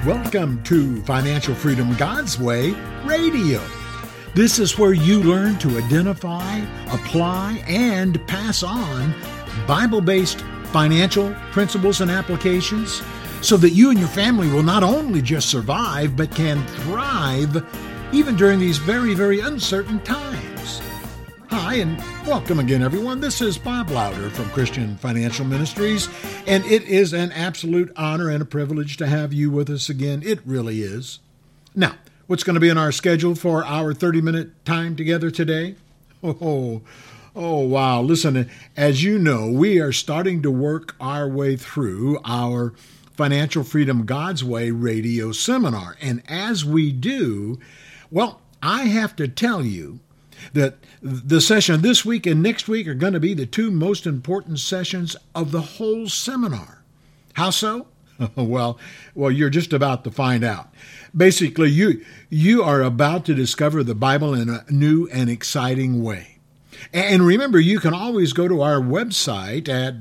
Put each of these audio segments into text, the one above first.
Welcome to Financial Freedom God's Way Radio. This is where you learn to identify, apply, and pass on Bible-based financial principles and applications so that you and your family will not only just survive, but can thrive even during these very, very uncertain times. Hi, and welcome again, everyone. This is Bob Lauder from Christian Financial Ministries, and it is an absolute honor and a privilege to have you with us again. It really is. Now, what's going to be in our schedule for our 30-minute time together today? Oh, wow. Listen, as you know, we are starting to work our way through our Financial Freedom God's Way radio seminar. And as we do, well, I have to tell you that the session this week and next week are going to be the two most important sessions of the whole seminar. How so? Well, you're just about to find out. Basically, you are about to discover the Bible in a new and exciting way. And remember, you can always go to our website at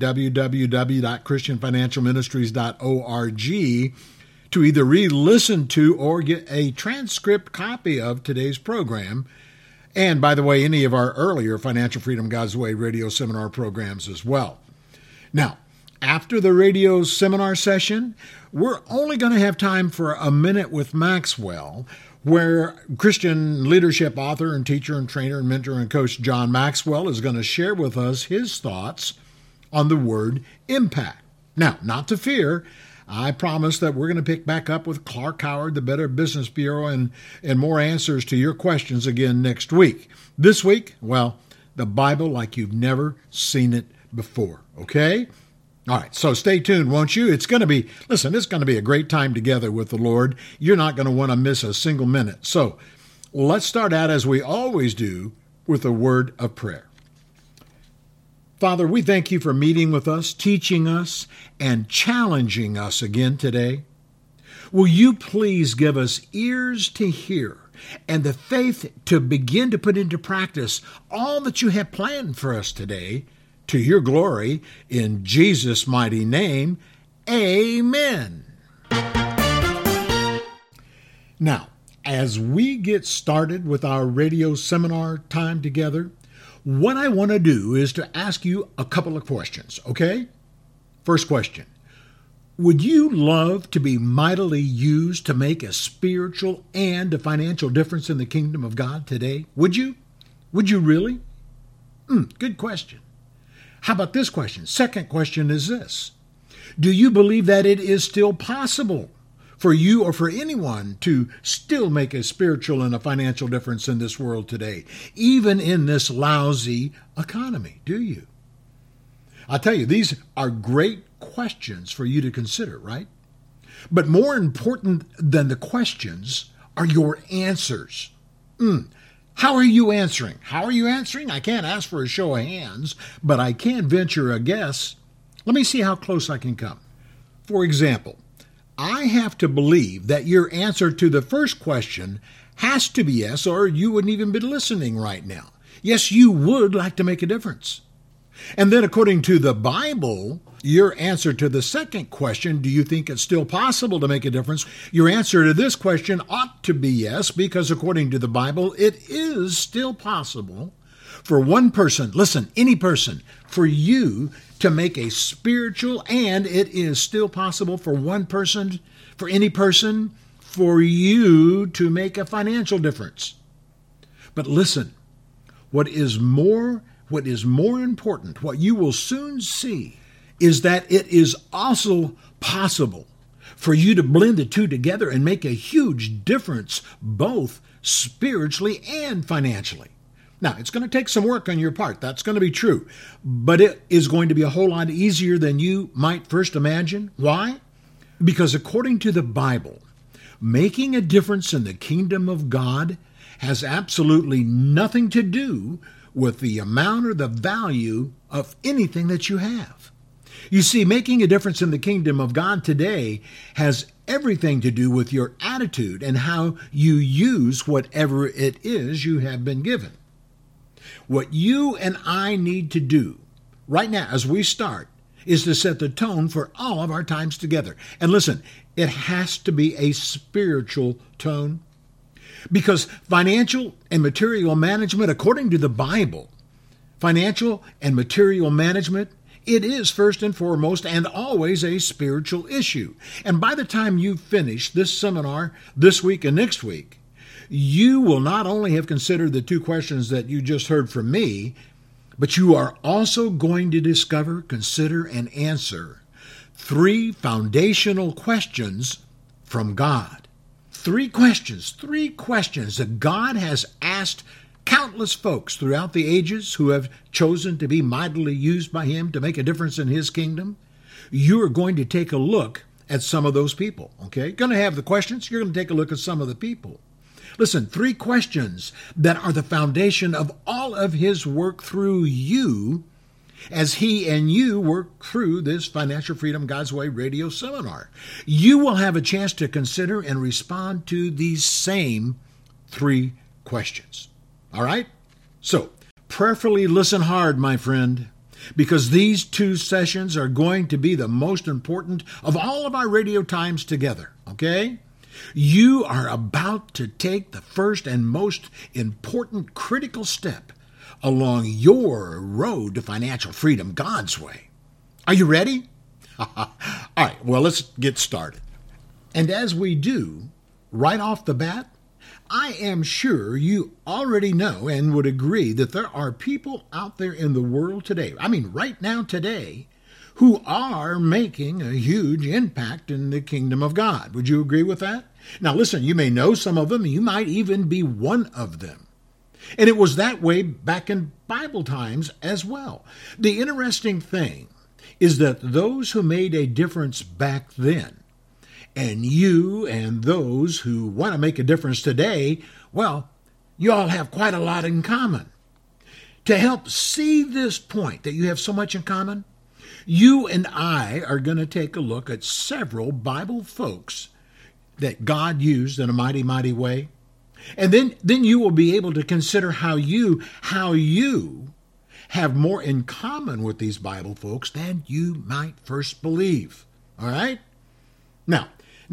www.christianfinancialministries.org to either re-listen to or get a transcript copy of today's program. And by the way, any of our earlier Financial Freedom God's Way radio seminar programs as well. Now, after the radio seminar session, we're only going to have time for a minute with Maxwell, where Christian leadership author and teacher and trainer and mentor and coach John Maxwell is going to share with us his thoughts on the word impact. Now, not to fear, I promise that we're going to pick back up with Clark Howard, the Better Business Bureau, and more answers to your questions again next week. This week, well, the Bible like you've never seen it before, okay? All right, so stay tuned, won't you? It's going to be a great time together with the Lord. You're not going to want to miss a single minute. So let's start out, as we always do, with a word of prayer. Father, we thank you for meeting with us, teaching us, and challenging us again today. Will you please give us ears to hear and the faith to begin to put into practice all that you have planned for us today, to your glory, in Jesus' mighty name, amen. Now, as we get started with our radio seminar time together, what I want to do is to ask you a couple of questions, okay? First question, would you love to be mightily used to make a spiritual and a financial difference in the kingdom of God today? Would you? Would you really? Good question. How about this question? Second question is this. Do you believe that it is still possible for you or for anyone to still make a spiritual and a financial difference in this world today, even in this lousy economy? Do you? I tell you, these are great questions for you to consider, right? But more important than the questions are your answers. How are you answering? How are you answering? I can't ask for a show of hands, but I can venture a guess. Let me see how close I can come. For example, I have to believe that your answer to the first question has to be yes, or you wouldn't even be listening right now. Yes, you would like to make a difference. And then according to the Bible, your answer to the second question, do you think it's still possible to make a difference? Your answer to this question ought to be yes, because according to the Bible, it is still possible for one person, listen, any person, for you to make a spiritual, and it is still possible for one person, for any person, for you to make a financial difference. But listen, what is more important, what you will soon see, is that it is also possible for you to blend the two together and make a huge difference, both spiritually and financially. Now, it's going to take some work on your part. That's going to be true. But it is going to be a whole lot easier than you might first imagine. Why? Because according to the Bible, making a difference in the kingdom of God has absolutely nothing to do with the amount or the value of anything that you have. You see, making a difference in the kingdom of God today has everything to do with your attitude and how you use whatever it is you have been given. What you and I need to do right now as we start is to set the tone for all of our times together. And listen, it has to be a spiritual tone, because financial and material management, according to the Bible, financial and material management, it is first and foremost and always a spiritual issue. And by the time you finish this seminar this week and next week, you will not only have considered the two questions that you just heard from me, but you are also going to discover, consider, and answer 3 foundational questions from God. 3 questions that God has asked countless folks throughout the ages who have chosen to be mightily used by Him to make a difference in His kingdom. You are going to take a look at some of those people, okay? Going to have the questions, you're going to take a look at some of the people. Listen, 3 questions that are the foundation of all of His work through you as He and you work through this Financial Freedom God's Way radio seminar. You will have a chance to consider and respond to these same 3 questions. All right? So, prayerfully listen hard, my friend, because these 2 sessions are going to be the most important of all of our radio times together, okay? You are about to take the first and most important critical step along your road to financial freedom God's way. Are you ready? All right, well, let's get started. And as we do, right off the bat, I am sure you already know and would agree that there are people out there in the world today, right now today, who are making a huge impact in the kingdom of God. Would you agree with that? Now listen, you may know some of them, you might even be one of them. And it was that way back in Bible times as well. The interesting thing is that those who made a difference back then, and you and those who want to make a difference today, well, you all have quite a lot in common. To help see this point that you have so much in common, you and I are going to take a look at several Bible folks that God used in a mighty, mighty way. And then you will be able to consider how you have more in common with these Bible folks than you might first believe. All right? Now,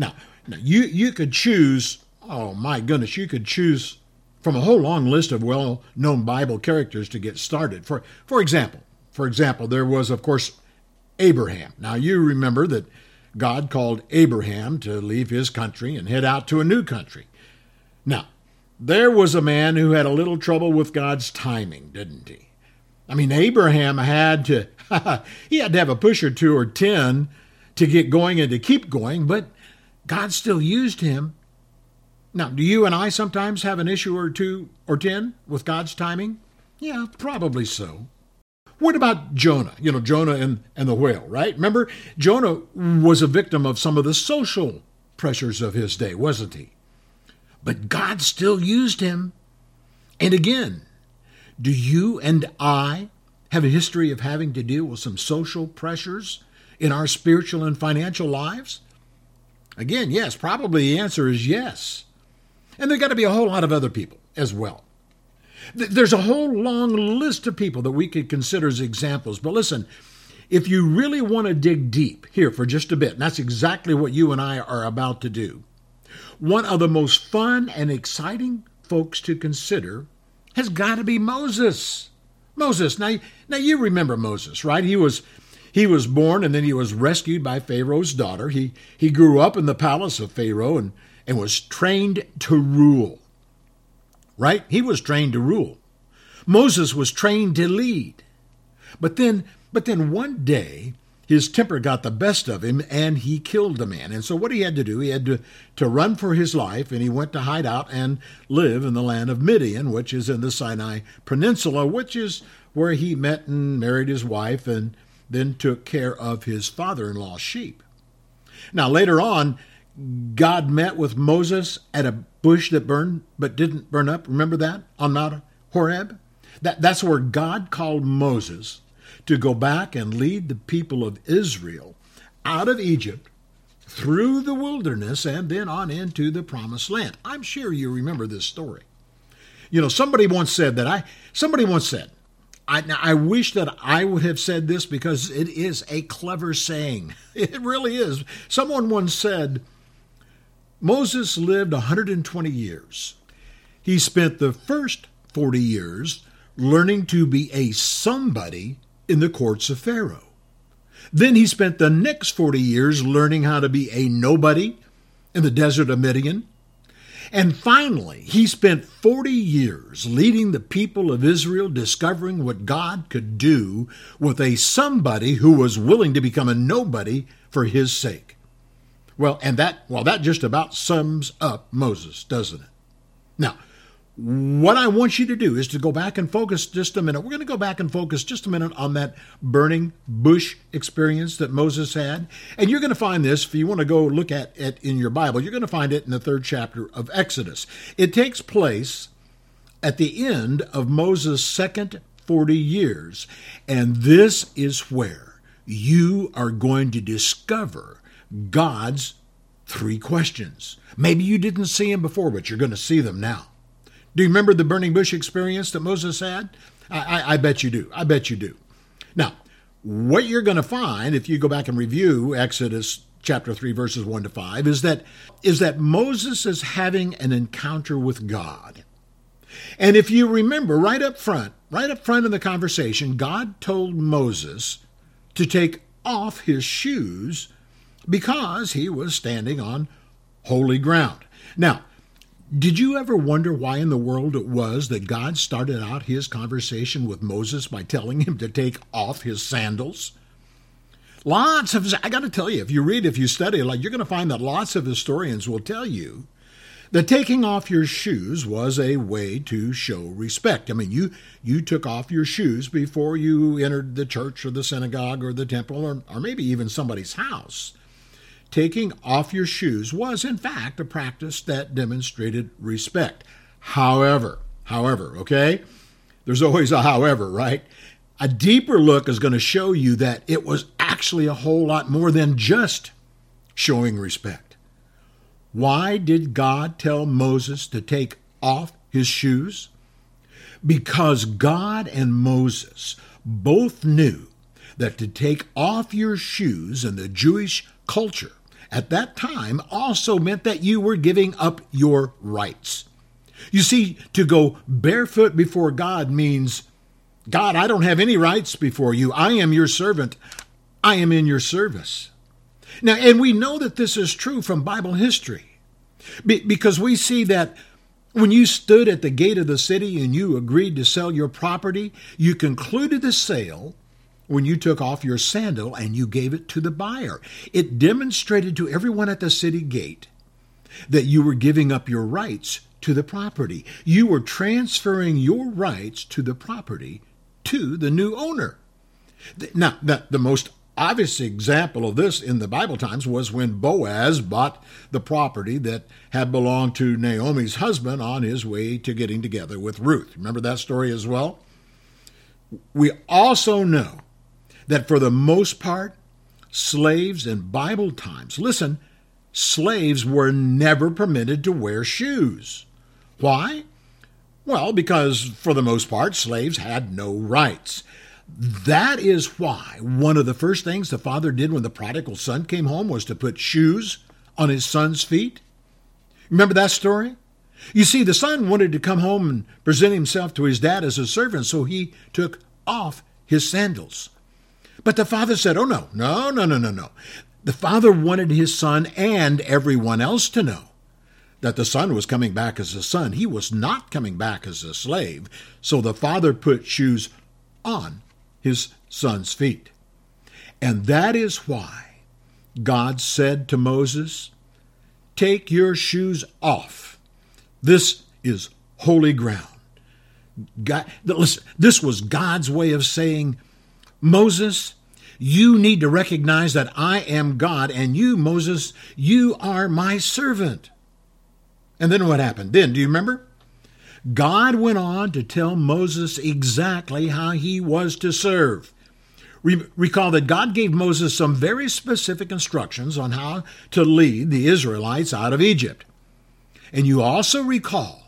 you could choose, oh my goodness, you could choose from a whole long list of well-known Bible characters to get started. For example, there was, of course, Abraham. Now, you remember that God called Abraham to leave his country and head out to a new country. Now, there was a man who had a little trouble with God's timing, didn't he? Abraham had to have a push or 2 or 10 to get going and to keep going, but God still used him. Now, do you and I sometimes have an issue or 2 or 10 with God's timing? Yeah, probably so. What about Jonah? Jonah and the whale, right? Remember, Jonah was a victim of some of the social pressures of his day, wasn't he? But God still used him. And again, do you and I have a history of having to deal with some social pressures in our spiritual and financial lives? Again, yes, probably the answer is yes. And there got to be a whole lot of other people as well. There's a whole long list of people that we could consider as examples. But listen, if you really want to dig deep here for just a bit, and that's exactly what you and I are about to do, one of the most fun and exciting folks to consider has got to be Moses. Moses. Now you remember Moses, right? He was born and then he was rescued by Pharaoh's daughter. He grew up in the palace of Pharaoh and was trained to rule. Right? He was trained to rule. Moses was trained to lead. But then one day, his temper got the best of him and he killed the man. And so what he had to do, he had to run for his life, and he went to hide out and live in the land of Midian, which is in the Sinai Peninsula, which is where he met and married his wife and then took care of his father-in-law's sheep. Now, later on, God met with Moses at a bush that burned but didn't burn up. Remember that? On Mount Horeb? That's where God called Moses to go back and lead the people of Israel out of Egypt through the wilderness and then on into the promised land. I'm sure you remember this story. Somebody once said, I wish that I would have said this because it is a clever saying. It really is. Someone once said, Moses lived 120 years. He spent the first 40 years learning to be a somebody in the courts of Pharaoh. Then he spent the next 40 years learning how to be a nobody in the desert of Midian. And finally, he spent 40 years leading the people of Israel, discovering what God could do with a somebody who was willing to become a nobody for his sake. That just about sums up Moses, doesn't it? Now, what I want you to do is to go back and focus just a minute. We're going to go back and focus just a minute on that burning bush experience that Moses had. And you're going to find this, if you want to go look at it in your Bible, you're going to find it in the 3rd chapter of Exodus. It takes place at the end of Moses' second 40 years. And this is where you are going to discover God's 3 questions. Maybe you didn't see them before, but you're going to see them now. Do you remember the burning bush experience that Moses had? I bet you do. I bet you do. Now, what you're going to find, if you go back and review Exodus chapter 3, verses 1 to 5, is that Moses is having an encounter with God. And if you remember, right up front in the conversation, God told Moses to take off his shoes because he was standing on holy ground. Now, did you ever wonder why in the world it was that God started out his conversation with Moses by telling him to take off his sandals? I got to tell you, if you study, you're going to find that lots of historians will tell you that taking off your shoes was a way to show respect. I mean, you took off your shoes before you entered the church or the synagogue or the temple or maybe even somebody's house. Taking off your shoes was, in fact, a practice that demonstrated respect. However, okay? There's always a however, right? A deeper look is going to show you that it was actually a whole lot more than just showing respect. Why did God tell Moses to take off his shoes? Because God and Moses both knew that to take off your shoes in the Jewish culture at that time also meant that you were giving up your rights. You see, to go barefoot before God means, God, I don't have any rights before you. I am your servant. I am in your service. Now, and we know that this is true from Bible history because we see that when you stood at the gate of the city and you agreed to sell your property, you concluded the sale when you took off your sandal and you gave it to the buyer. It demonstrated to everyone at the city gate that you were giving up your rights to the property. You were transferring your rights to the property to the new owner. Now, the most obvious example of this in the Bible times was when Boaz bought the property that had belonged to Naomi's husband on his way to getting together with Ruth. Remember that story as well? We also know that for the most part, slaves in Bible times, listen, slaves were never permitted to wear shoes. Why? Well, because for the most part, slaves had no rights. That is why one of the first things the father did when the prodigal son came home was to put shoes on his son's feet. Remember that story? You see, the son wanted to come home and present himself to his dad as a servant, so he took off his sandals. But the father said, oh, no. The father wanted his son and everyone else to know that the son was coming back as a son. He was not coming back as a slave. So the father put shoes on his son's feet. And that is why God said to Moses, take your shoes off. This is holy ground. Listen, this was God's way of saying, Moses, you need to recognize that I am God, and you, Moses, you are my servant. And then what happened? Then, do you remember? God went on to tell Moses exactly how he was to serve. Recall that God gave Moses some very specific instructions on how to lead the Israelites out of Egypt. And you also recall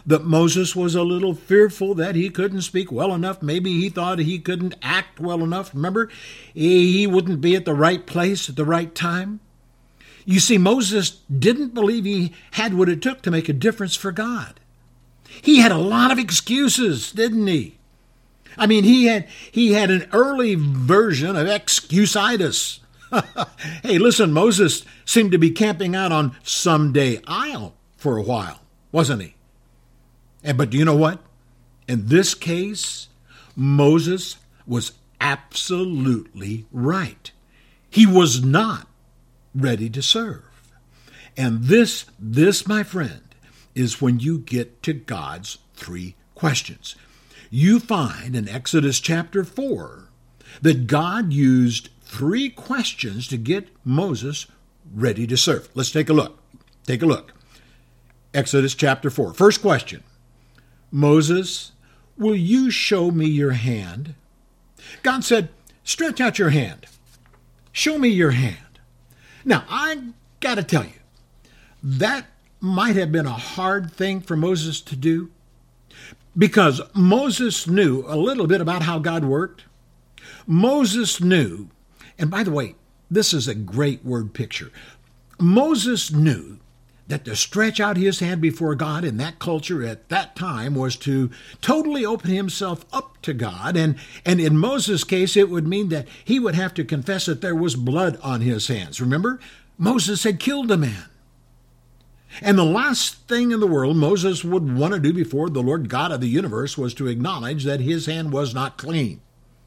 that Moses was a little fearful that he couldn't speak well enough. Maybe he thought he couldn't act well enough. Remember, he wouldn't be at the right place at the right time. You see, Moses didn't believe he had what it took to make a difference for God. He had a lot of excuses, didn't he? I mean, he had an early version of excusitis. Hey, listen, Moses seemed to be camping out on Someday Isle for a while, wasn't he? But do you know what? In this case, Moses was absolutely right. He was not ready to serve. And this, my friend, is when you get to God's three questions. You find in Exodus chapter 4 that God used three questions to get Moses ready to serve. Let's take a look. Take a look. Exodus chapter 4. First question. Moses, will you show me your hand? God said, stretch out your hand. Show me your hand. Now, I got to tell you, that might have been a hard thing for Moses to do because Moses knew a little bit about how God worked. Moses knew, and by the way, this is a great word picture. Moses knew that to stretch out his hand before God in that culture at that time was to totally open himself up to God. And in Moses' case, it would mean that he would have to confess that there was blood on his hands. Remember, Moses had killed a man. And the last thing in the world Moses would want to do before the Lord God of the universe was to acknowledge that his hand was not clean.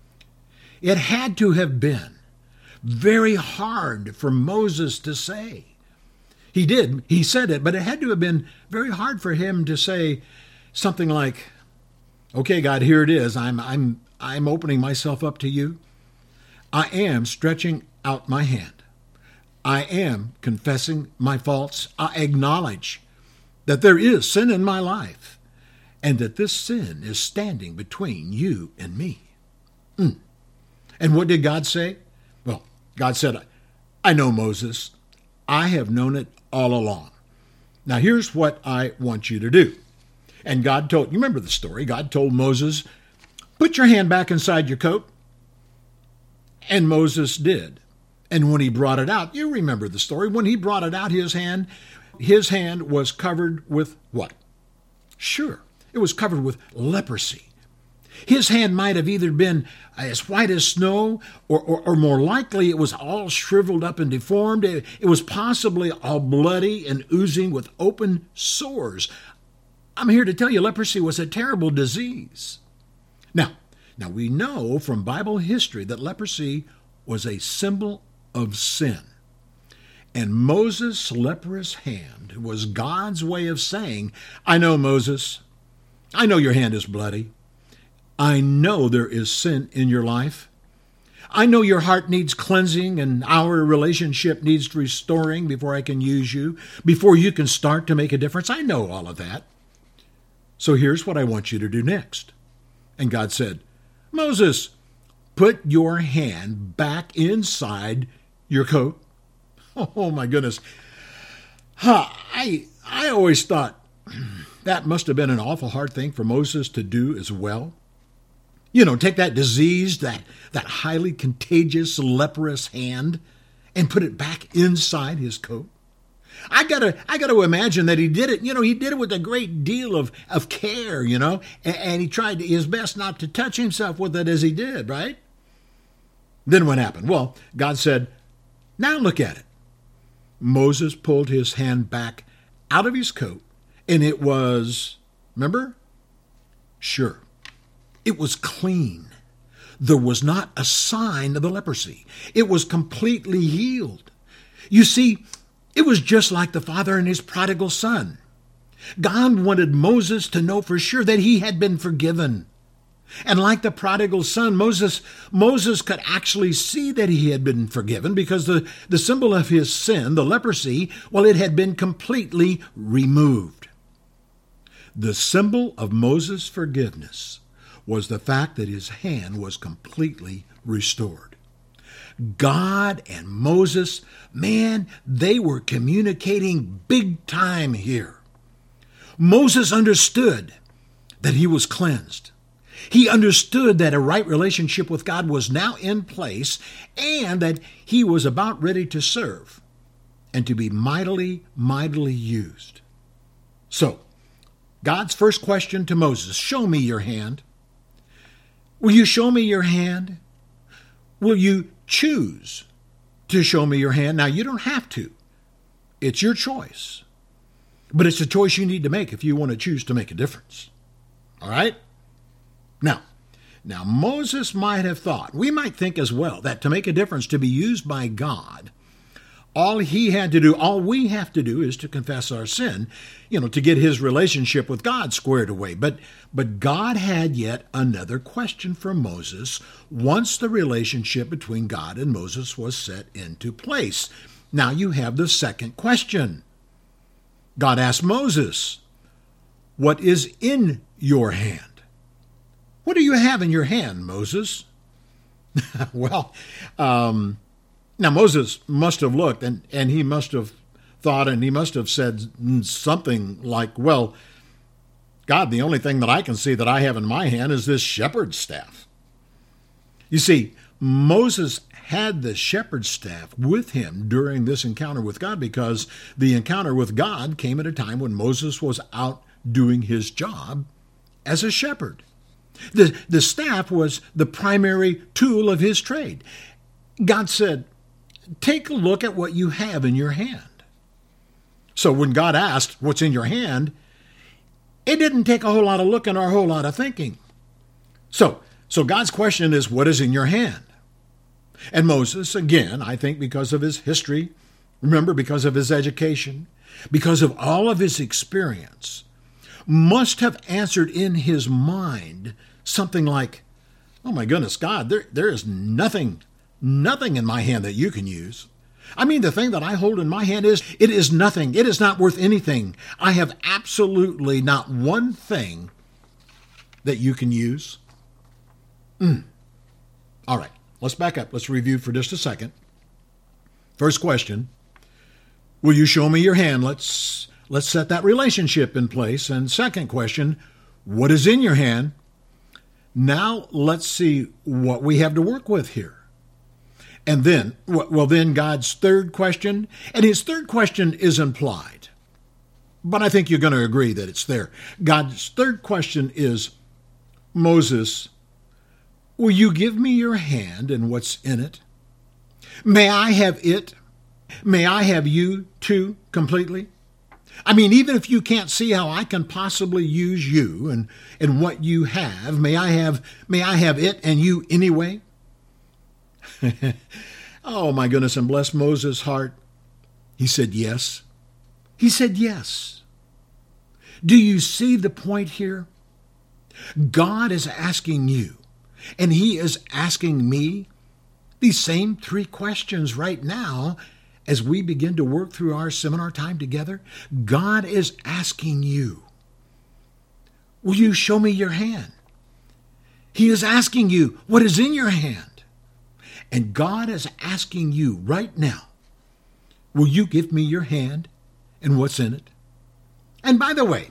It had to have been very hard for Moses to say. He said it, but it had to have been very hard for him to say something like, okay, God, here it is. I'm opening myself up to you. I am stretching out my hand. I am confessing my faults. I acknowledge that there is sin in my life and that this sin is standing between you and me. And what did God say? Well, God said, I know, Moses. I have known it all along. Now, here's what I want you to do. And God told, you remember the story, God told Moses, put your hand back inside your coat. And Moses did. And when he brought it out, you remember the story, when he brought it out, his hand was covered with what? Sure, it was covered with leprosy. His hand might have either been as white as snow, or more likely it was all shriveled up and deformed. It was possibly all bloody and oozing with open sores. I'm here to tell you leprosy was a terrible disease. Now we know from Bible history that leprosy was a symbol of sin. And Moses' leprous hand was God's way of saying, I know, Moses, I know your hand is bloody. I know there is sin in your life. I know your heart needs cleansing and our relationship needs restoring before I can use you, before you can start to make a difference. I know all of that. So here's what I want you to do next. And God said, Moses, put your hand back inside your coat. Oh my goodness. I always thought that must have been an awful hard thing for Moses to do as well. You know, take that diseased, that highly contagious leprous hand and put it back inside his coat. I gotta imagine that he did it. You know, he did it with a great deal of care, you know, and he tried his best not to touch himself with it as he did, right? Then what happened? Well, God said, now look at it. Moses pulled his hand back out of his coat, and it was, remember? Sure. It was clean. There was not a sign of the leprosy. It was completely healed. You see, it was just like the father and his prodigal son. God wanted Moses to know for sure that he had been forgiven. And like the prodigal son, Moses could actually see that he had been forgiven because the symbol of his sin, the leprosy, well, it had been completely removed. The symbol of Moses' forgiveness was the fact that his hand was completely restored. God and Moses, man, they were communicating big time here. Moses understood that he was cleansed. He understood that a right relationship with God was now in place and that he was about ready to serve and to be mightily, mightily used. So, God's first question to Moses, show me your hand. Will you show me your hand? Will you choose to show me your hand? Now, you don't have to. It's your choice. But it's a choice you need to make if you want to choose to make a difference. All right? Now, Moses might have thought, we might think as well, that to make a difference, to be used by God, all we have to do is to confess our sin, to get his relationship with God squared away. But God had yet another question for Moses once the relationship between God and Moses was set into place. Now you have the second question. God asked Moses, what is in your hand? What do you have in your hand, Moses? Well, now Moses must have looked and he must have thought and he must have said something like, well, God, the only thing that I can see that I have in my hand is this shepherd's staff. You see, Moses had the shepherd's staff with him during this encounter with God because the encounter with God came at a time when Moses was out doing his job as a shepherd. The staff was the primary tool of his trade. God said, take a look at what you have in your hand. So when God asked, what's in your hand, it didn't take a whole lot of looking or a whole lot of thinking. So God's question is, what is in your hand? And Moses, again, I think because of his history, remember, because of his education, because of all of his experience, must have answered in his mind something like, oh my goodness, God, there is nothing in my hand that you can use. I mean, the thing that I hold in my hand it is nothing. It is not worth anything. I have absolutely not one thing that you can use. All right, let's back up. Let's review for just a second. First question, will you show me your hand? Let's set that relationship in place. And second question, what is in your hand? Now let's see what we have to work with here. And then, then God's third question, and his third question is implied, but I think you're going to agree that it's there. God's third question is, Moses, will you give me your hand and what's in it? May I have it? May I have you too completely? I mean, even if you can't see how I can possibly use you and what you have, may I have it and you anyway? Oh my goodness, and bless Moses' heart. He said yes. He said yes. Do you see the point here? God is asking you, and he is asking me these same three questions right now as we begin to work through our seminar time together. God is asking you, will you show me your hand? He is asking you, what is in your hand? And God is asking you right now, will you give me your hand and what's in it? And by the way,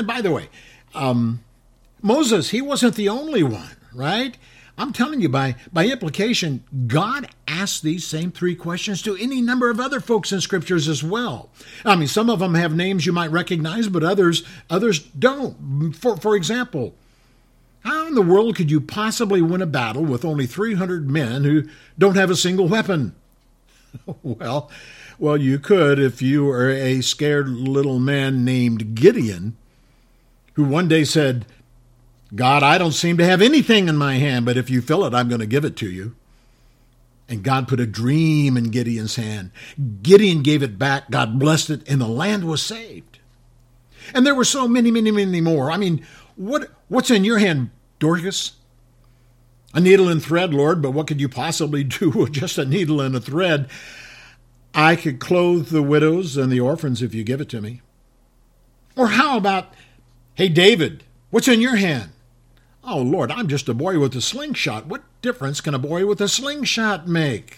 Moses, he wasn't the only one, right? I'm telling you, by implication, God asked these same three questions to any number of other folks in scriptures as well. I mean, some of them have names you might recognize, but others don't. For example, how in the world could you possibly win a battle with only 300 men who don't have a single weapon? Well, you could if you were a scared little man named Gideon, who one day said, God, I don't seem to have anything in my hand, but if you fill it, I'm going to give it to you. And God put a dream in Gideon's hand. Gideon gave it back, God blessed it, and the land was saved. And there were so many, many, many more. I mean, what's in your hand, Dorcas? A needle and thread, Lord, but what could you possibly do with just a needle and a thread? I could clothe the widows and the orphans if you give it to me. Or how about, hey, David, what's in your hand? Oh, Lord, I'm just a boy with a slingshot. What difference can a boy with a slingshot make?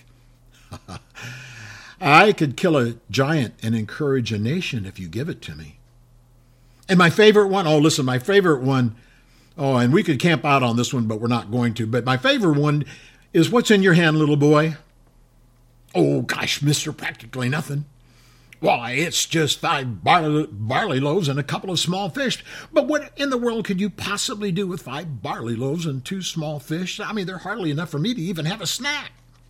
I could kill a giant and encourage a nation if you give it to me. And my favorite one, oh, listen, my favorite one, oh, and we could camp out on this one, but we're not going to. But my favorite one is, what's in your hand, little boy? Oh, gosh, mister, practically nothing. Why, it's just 5 barley loaves and a couple of small fish. But what in the world could you possibly do with 5 barley loaves and 2 small fish? I mean, they're hardly enough for me to even have a snack.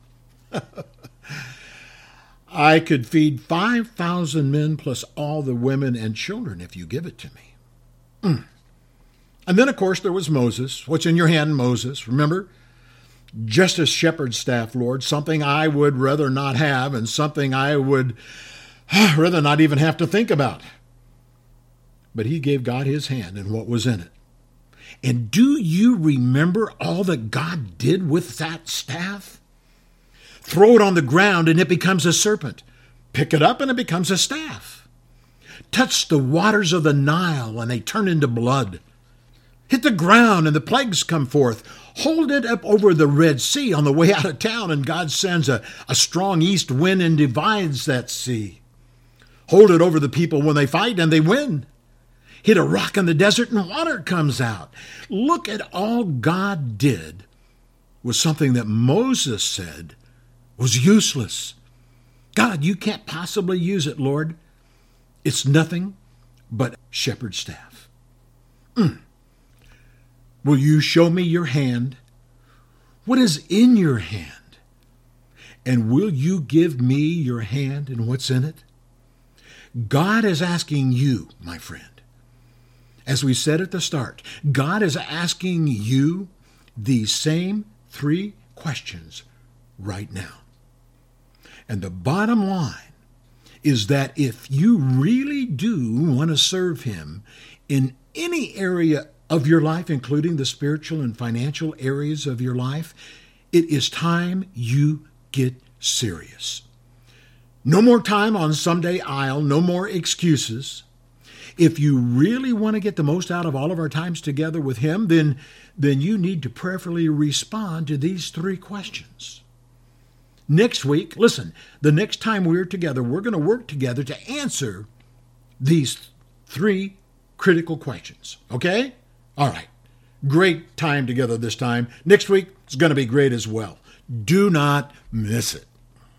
I could feed 5,000 men plus all the women and children if you give it to me. And then, of course, there was Moses. What's in your hand, Moses? Remember? Just a shepherd's staff, Lord, something I would rather not have and something I would rather not even have to think about. But he gave God his hand and what was in it. And do you remember all that God did with that staff? Throw it on the ground and it becomes a serpent. Pick it up and it becomes a staff. Touch the waters of the Nile and they turn into blood. Hit the ground and the plagues come forth. Hold it up over the Red Sea on the way out of town and God sends a strong east wind and divides that sea. Hold it over the people when they fight and they win. Hit a rock in the desert and water comes out. Look at all God did with something that Moses said was useless. God, you can't possibly use it, Lord. It's nothing but shepherd's staff. Will you show me your hand? What is in your hand? And will you give me your hand and what's in it? God is asking you, my friend, as we said at the start, God is asking you these same 3 questions right now. And the bottom line is that if you really do want to serve him in any area of your life, including the spiritual and financial areas of your life, it is time you get serious. No more time on Sunday aisle, no more excuses. If you really want to get the most out of all of our times together with him, then you need to prayerfully respond to these 3 questions. Next week, listen, the next time we're together, we're going to work together to answer these 3 critical questions, okay? All right. Great time together this time. Next week, it's going to be great as well. Do not miss it.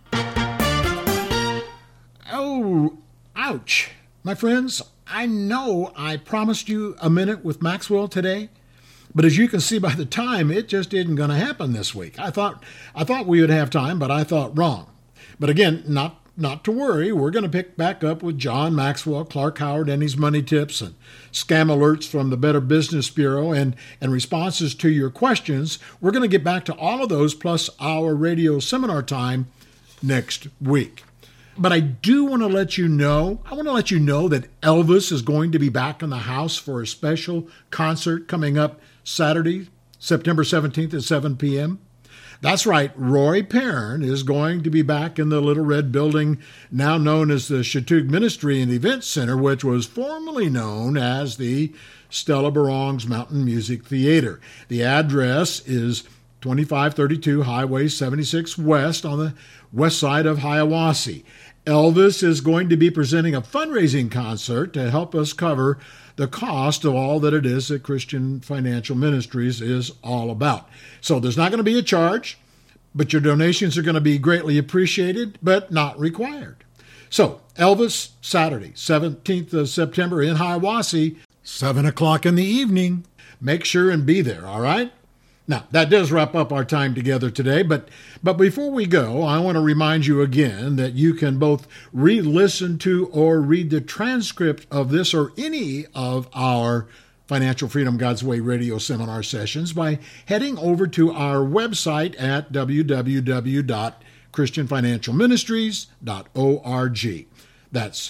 Oh, ouch. My friends, I know I promised you a minute with Maxwell today, but as you can see by the time, it just isn't going to happen this week. I thought we would have time, but I thought wrong. But again, not to worry. We're going to pick back up with John Maxwell, Clark Howard, and his money tips, and scam alerts from the Better Business Bureau, and responses to your questions. We're going to get back to all of those, plus our radio seminar time next week. But I do want to let you know, that Elvis is going to be back in the house for a special concert coming up Saturday, September 17th at 7 p.m. That's right, Roy Perrin is going to be back in the Little Red Building, now known as the Shattuck Ministry and Events Center, which was formerly known as the Stella Barong's Mountain Music Theater. The address is 2532 Highway 76 West on the west side of Hiawassee. Elvis is going to be presenting a fundraising concert to help us cover the cost of all that it is that Christian Financial Ministries is all about. So there's not going to be a charge, but your donations are going to be greatly appreciated, but not required. So Elvis, Saturday, 17th of September in Hiawassee, 7 o'clock in the evening. Make sure and be there, all right? Now, that does wrap up our time together today, but before we go, I want to remind you again that you can both re-listen to or read the transcript of this or any of our Financial Freedom God's Way radio seminar sessions by heading over to our website at www.christianfinancialministries.org. That's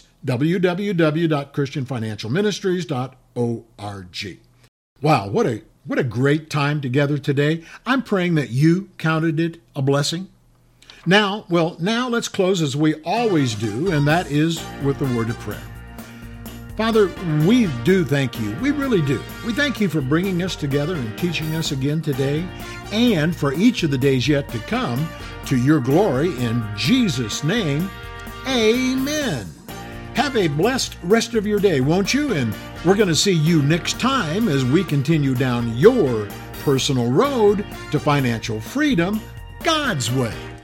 www.christianfinancialministries.org. Wow, what a great time together today. I'm praying that you counted it a blessing. Now let's close as we always do, and that is with the word of prayer. Father, we do thank you. We really do. We thank you for bringing us together and teaching us again today, and for each of the days yet to come, to your glory. In Jesus' name, amen. Have a blessed rest of your day, won't you? And We're going to see you next time as we continue down your personal road to financial freedom God's way.